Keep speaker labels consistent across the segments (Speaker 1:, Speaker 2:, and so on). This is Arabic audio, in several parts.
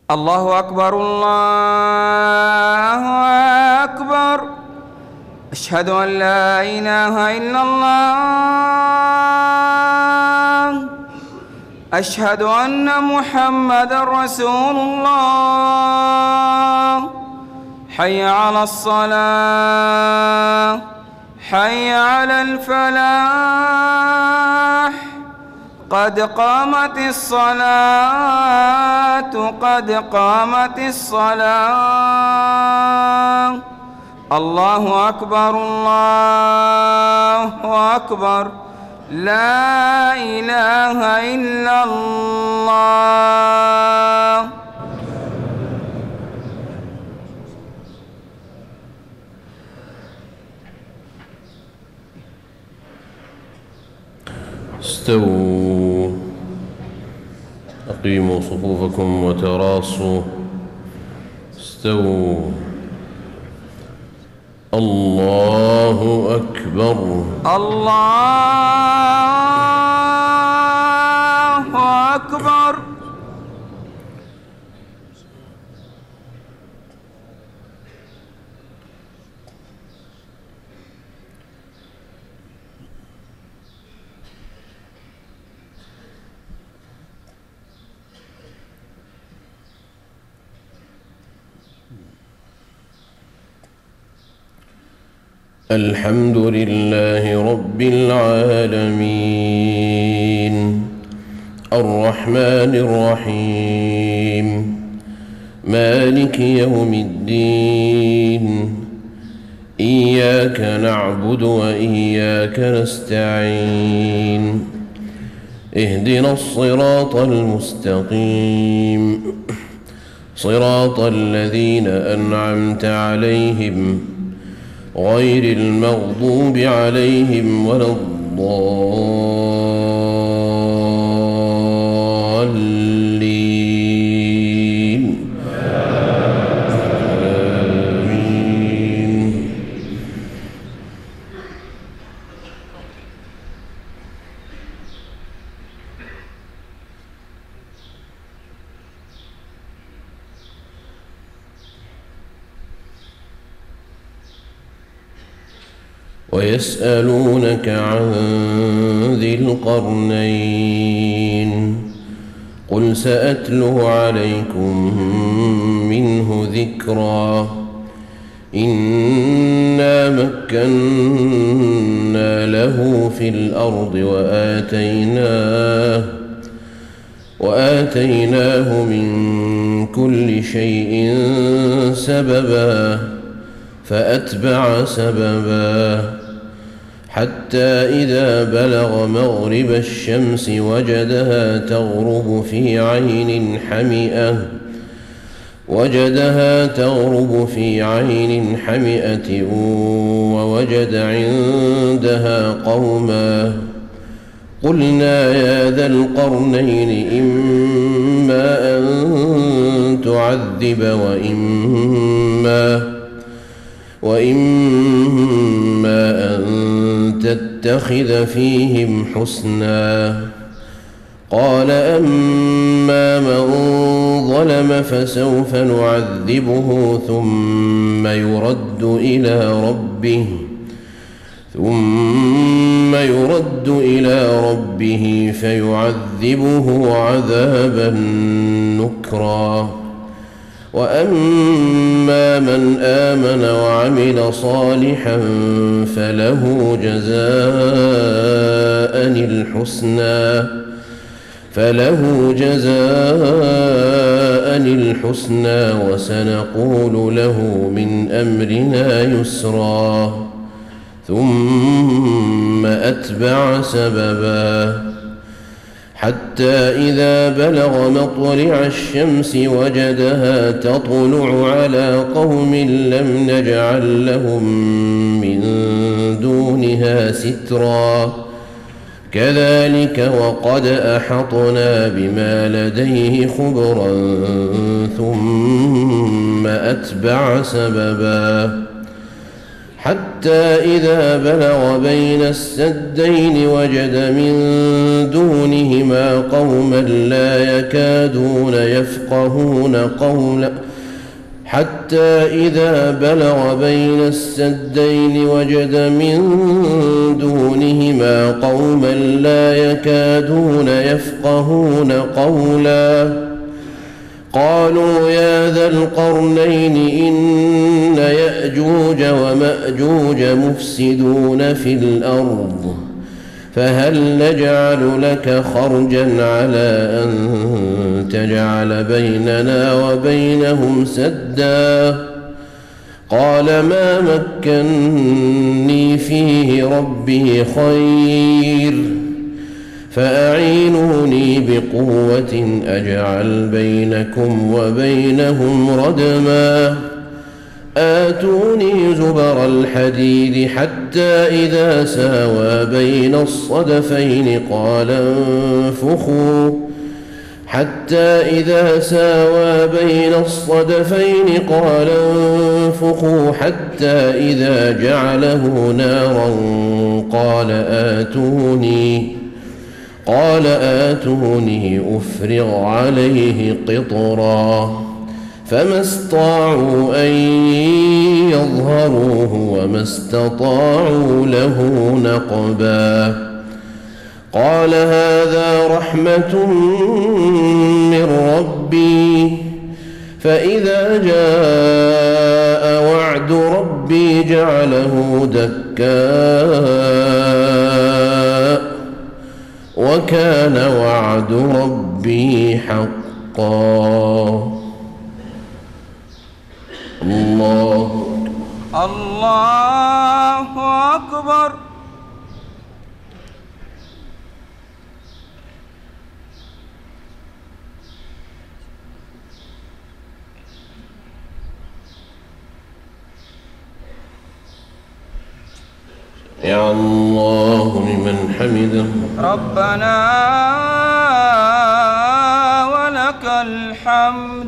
Speaker 1: الله أكبر الله أكبر. أشهد أن لا إله إلا الله. أشهد أن محمدًا رسول الله. حي على الصلاة، حي على الفلاح، قد قامت الصلاة، قد قامت الصلاة. الله أكبر الله أكبر. لا إله إلا الله.
Speaker 2: استووا، أقيموا صفوفكم وتراصوا. استووا. الله أكبر.
Speaker 1: الله أكبر.
Speaker 2: الحمد لله رب العالمين، الرحمن الرحيم، مالك يوم الدين. إياك نعبد وإياك نستعين. اهدنا الصراط المستقيم، صراط الذين أنعمت عليهم غير المغضوب عليهم ولا الضالين. آمين. ويسألونك عن ذي القرنين، قل سأتلو عليكم منه ذكرا. إنا مكنا له في الأرض وآتيناه من كل شيء سببا، فأتبع سببا حتى إذا بلغ مغرب الشمس وجدها تغرب في عين حمئة ووجد عندها قوما. قلنا يا ذا القرنين إما أن تعذب وإما أن تتخذ فيهم حسنا. قال أما من ظلم فسوف نعذبه ثم يرد إلى ربه فيعذبه عذابا نكرا. وأما من آمن وعمل صالحا فله جزاء الحسنى وسنقول له من أمرنا يسرا. ثم أتبع سببا حتى إذا بلغ مطلع الشمس وجدها تطلع على قوم لم نجعل لهم من دونها سترا. كذلك وقد أحطنا بما لديه خبرا. ثم أتبع سببا حتى إذا بلغ بين السدين وجد من دونهما قوما لا يكادون يفقهون قولا قالوا يا ذا القرنين إن يأجوج ومأجوج مفسدون في الأرض فهل نجعل لك خرجا على أن تجعل بيننا وبينهم سدا قال ما مكني فيه ربي خير فأعينوني بقوة أجعل بينكم وبينهم ردما آتوني زبر الحديد حتى إذا ساوى بين الصدفين قال انفخوا حتى إذا جعله نارا قال آتوني أفرغ عليه قطرا فما استطاعوا أن يظهروه وما استطاعوا له نقبا قال هذا رحمة من ربي فإذا جاء وعد ربي جعله دكاء وكان وعد ربي حقا الله
Speaker 1: أكبر.
Speaker 2: يا الله لمن حمده
Speaker 1: ربنا ولك الحمد.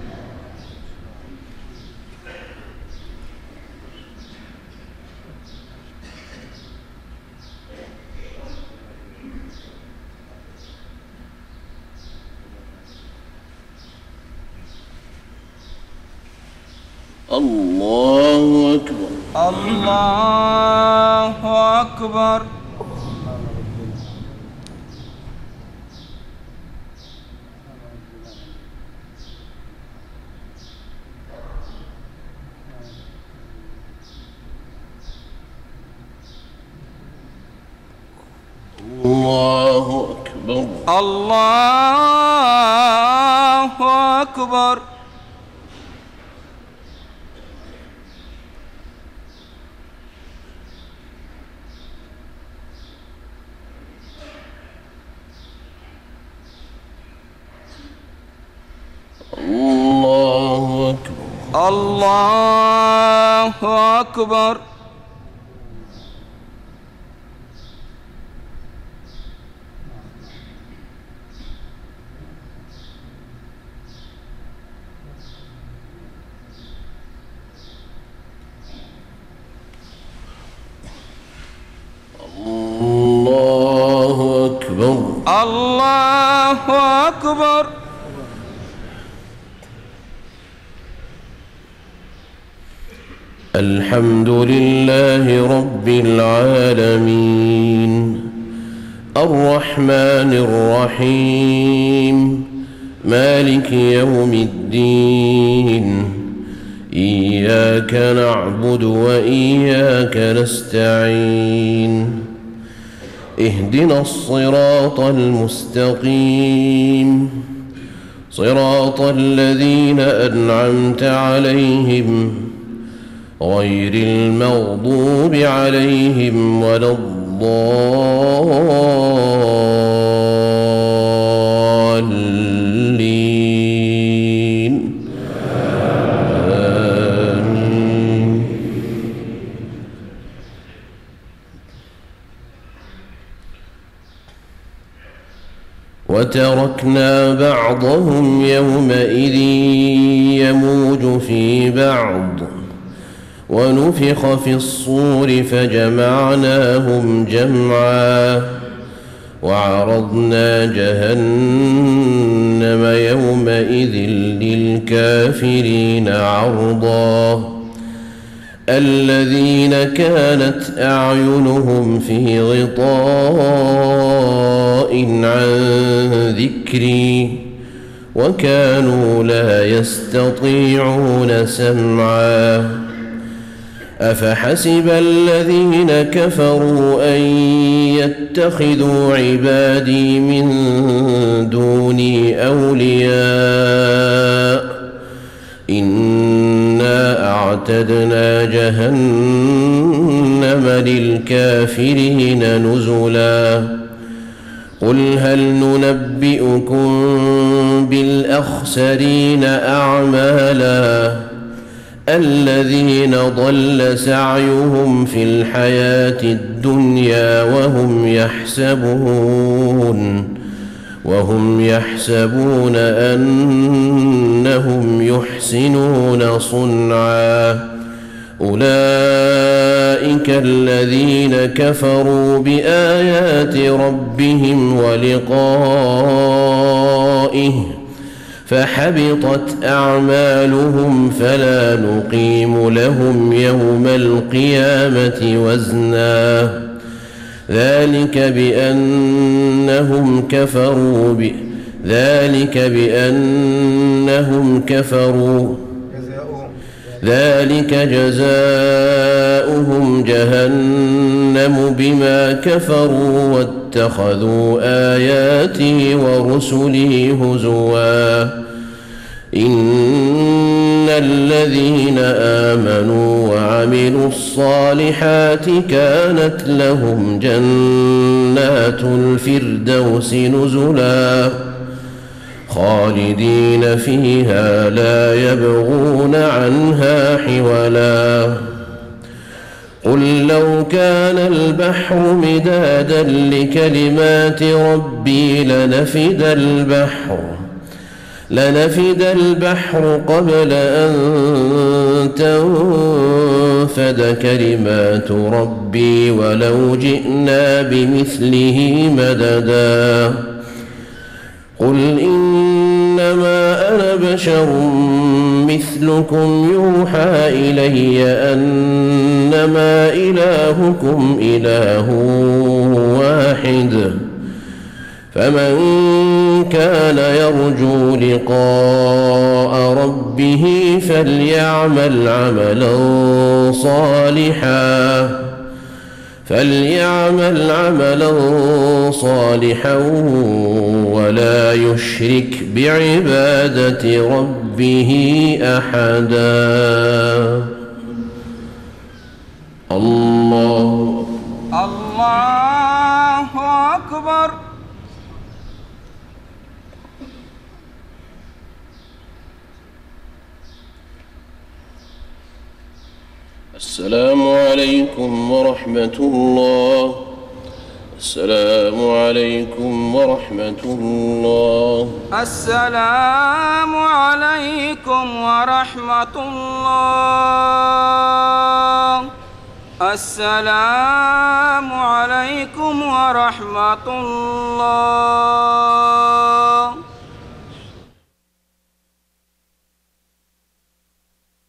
Speaker 2: الله أكبر.
Speaker 1: الله أكبر.
Speaker 2: الله أكبر.
Speaker 1: الله أكبر.
Speaker 2: الله أكبر.
Speaker 1: الله أكبر.
Speaker 2: الله أكبر.
Speaker 1: الله أكبر.
Speaker 2: الحمد لله رب العالمين الرحمن الرحيم مالك يوم الدين إياك نعبد وإياك نستعين اهدنا الصراط المستقيم صراط الذين أنعمت عليهم غير المغضوب عليهم ولا الضالين آمين. وتركنا بعضهم يومئذ يموج في بعض ونفخ في الصور فجمعناهم جمعا وعرضنا جهنم يومئذ للكافرين عرضا الذين كانت أعينهم في غطاء عن ذكري وكانوا لا يستطيعون سمعا أفحسب الذين كفروا أن يتخذوا عبادي من دوني أولياء إنا أعتدنا جهنم للكافرين نزلا قل هل ننبئكم بالأخسرين أعمالا الذين ضل سعيهم في الحياة الدنيا وهم يحسبون أنهم يحسنون صنعا أولئك الذين كفروا بآيات ربهم ولقائه فحبطت أعمالهم فلا نقيم لهم يوم القيامة وزنا ذلك جزاؤهم جهنم بما كفروا واتخذوا آياتي ورسلي هزوا إن الذين آمنوا وعملوا الصالحات كانت لهم جنات الفردوس نزلا خالدين فيها لا يبغون عنها حولا قل لو كان البحر مدادا لكلمات ربي لنفد البحر قبل أن تنفد كلمات ربي ولو جئنا بمثله مددا قل إنما أنا بشر مثلكم يوحى إلي أنما إلهكم إله واحد فمن كان يرجو لقاء ربه فليعمل عملا صالحا ولا يشرك بعبادة ربه أحدا الله
Speaker 1: أكبر.
Speaker 2: السلام عليكم ورحمة الله. السلام عليكم ورحمة الله.
Speaker 1: السلام عليكم ورحمة الله. السلام عليكم ورحمة الله.